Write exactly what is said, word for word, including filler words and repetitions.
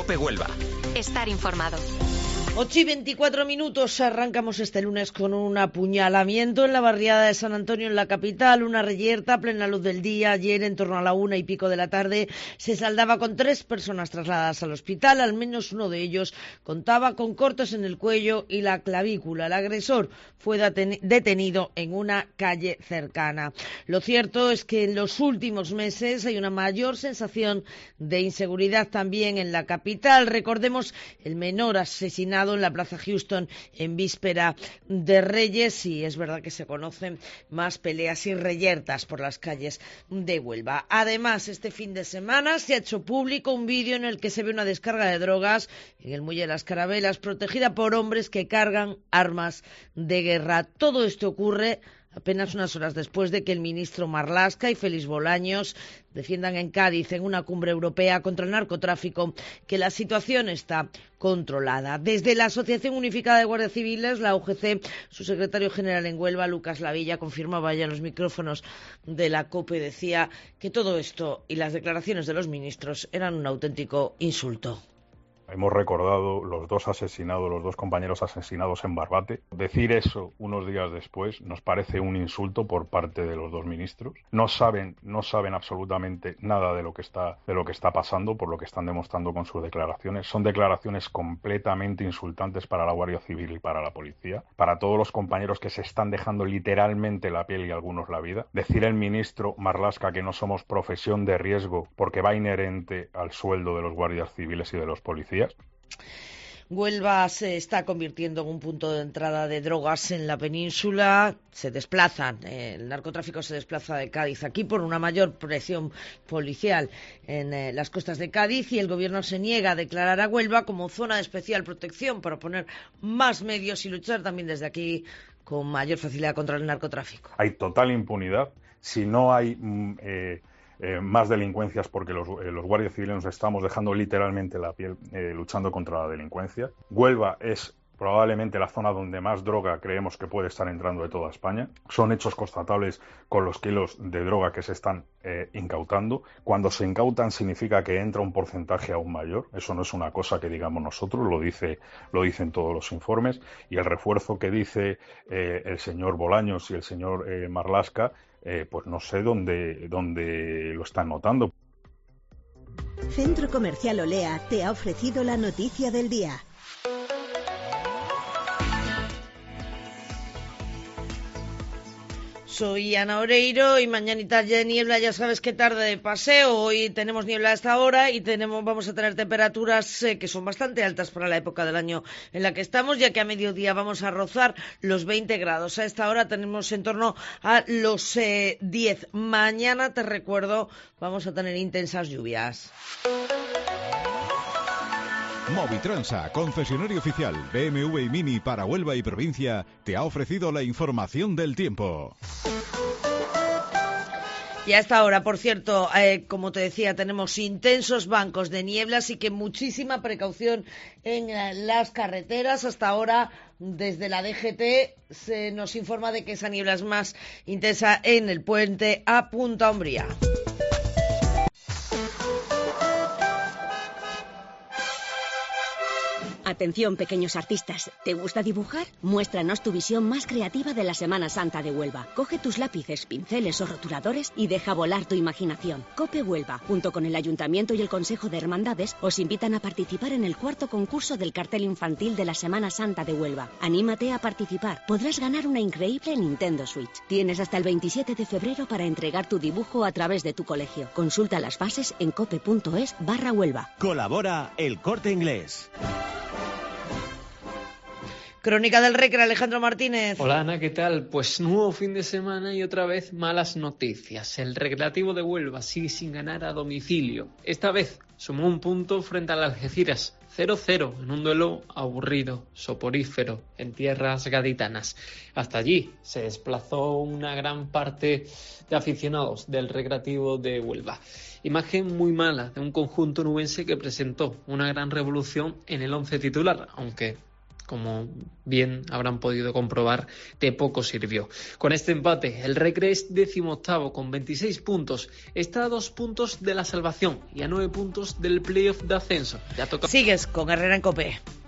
COPE Huelva. Estar informado. ocho y veinticuatro minutos, arrancamos este lunes con un apuñalamiento en la barriada de San Antonio, en la capital, una reyerta a plena luz del día. Ayer, en torno a la una y pico de la tarde, se saldaba con tres personas trasladadas al hospital. Al menos uno de ellos contaba con cortes en el cuello y la clavícula. El agresor fue detenido en una calle cercana. Lo cierto es que en los últimos meses hay una mayor sensación de inseguridad también en la capital. Recordemos el menor asesinado en la Plaza Houston en víspera de Reyes, y es verdad que se conocen más peleas y reyertas por las calles de Huelva. Además, este fin de semana se ha hecho público un vídeo en el que se ve una descarga de drogas en el muelle de las Carabelas, protegida por hombres que cargan armas de guerra. Todo esto ocurre apenas unas horas después de que el ministro Marlaska y Félix Bolaños defiendan en Cádiz, en una cumbre europea contra el narcotráfico, que la situación está controlada. Desde la Asociación Unificada de Guardias Civiles, la U G C, su secretario general en Huelva, Lucas Lavilla, confirmaba ya en los micrófonos de la COPE, decía que todo esto y las declaraciones de los ministros eran un auténtico insulto. Hemos recordado los dos asesinados, los dos compañeros asesinados en Barbate. Decir eso unos días después nos parece un insulto por parte de los dos ministros. No saben, no saben absolutamente nada de lo que está, de lo que está pasando, por lo que están demostrando con sus declaraciones. Son declaraciones completamente insultantes para la Guardia Civil y para la policía, para todos los compañeros que se están dejando literalmente la piel y algunos la vida. Decir el ministro Marlaska que no somos profesión de riesgo porque va inherente al sueldo de los guardias civiles y de los policías. Huelva se está convirtiendo en un punto de entrada de drogas en la península. Se desplazan, eh, el narcotráfico se desplaza de Cádiz aquí por una mayor presión policial en eh, las costas de Cádiz, y el gobierno se niega a declarar a Huelva como zona de especial protección para poner más medios y luchar también desde aquí con mayor facilidad contra el narcotráfico. Hay total impunidad. Si no hay eh, Eh, más delincuencias, porque los, eh, los guardias civiles nos estamos dejando literalmente la piel eh, luchando contra la delincuencia. Huelva es probablemente la zona donde más droga creemos que puede estar entrando de toda España. Son hechos constatables con los kilos de droga que se están eh, incautando. Cuando se incautan significa que entra un porcentaje aún mayor. Eso no es una cosa que digamos nosotros, lo dice, lo dicen todos los informes. Y el refuerzo que dice eh, el señor Bolaños y el señor eh, Marlaska, Eh, pues no sé dónde, dónde lo están notando. Centro Comercial Olea te ha ofrecido la noticia del día. Soy Ana Oreiro y mañanita de niebla, ya sabes qué tarde de paseo. Hoy tenemos niebla a esta hora y tenemos, vamos a tener temperaturas eh, que son bastante altas para la época del año en la que estamos, ya que a mediodía vamos a rozar los veinte grados. A esta hora tenemos en torno a los eh, diez. Mañana, te recuerdo, vamos a tener intensas lluvias. Movitransa, concesionario oficial B M W y Mini para Huelva y provincia, te ha ofrecido la información del tiempo. Y a esta hora, por cierto, eh, como te decía, tenemos intensos bancos de niebla, así que muchísima precaución en eh, las carreteras. Hasta ahora, desde la D G T, se nos informa de que esa niebla es más intensa en el puente a Punta Umbría. Atención, pequeños artistas, ¿te gusta dibujar? Muéstranos tu visión más creativa de la Semana Santa de Huelva. Coge tus lápices, pinceles o rotuladores y deja volar tu imaginación. COPE Huelva, junto con el Ayuntamiento y el Consejo de Hermandades, os invitan a participar en el cuarto concurso del cartel infantil de la Semana Santa de Huelva. Anímate a participar. Podrás ganar una increíble Nintendo Switch. Tienes hasta el veintisiete de febrero para entregar tu dibujo a través de tu colegio. Consulta las bases en cope.es barra Huelva. Colabora El Corte Inglés. Crónica del Recre, Alejandro Martínez. Hola Ana, ¿qué tal? Pues nuevo fin de semana y otra vez malas noticias. El Recreativo de Huelva sigue sin ganar a domicilio. Esta vez sumó un punto frente al Algeciras, cero cero, en un duelo aburrido, soporífero, en tierras gaditanas. Hasta allí se desplazó una gran parte de aficionados del Recreativo de Huelva. Imagen muy mala de un conjunto nubense que presentó una gran revolución en el once titular, aunque como bien habrán podido comprobar, de poco sirvió. Con este empate, el Recre es decimoctavo con veintiséis puntos. Está a dos puntos de la salvación y a nueve puntos del playoff de ascenso. Ya toca... Sigues con Herrera en COPE.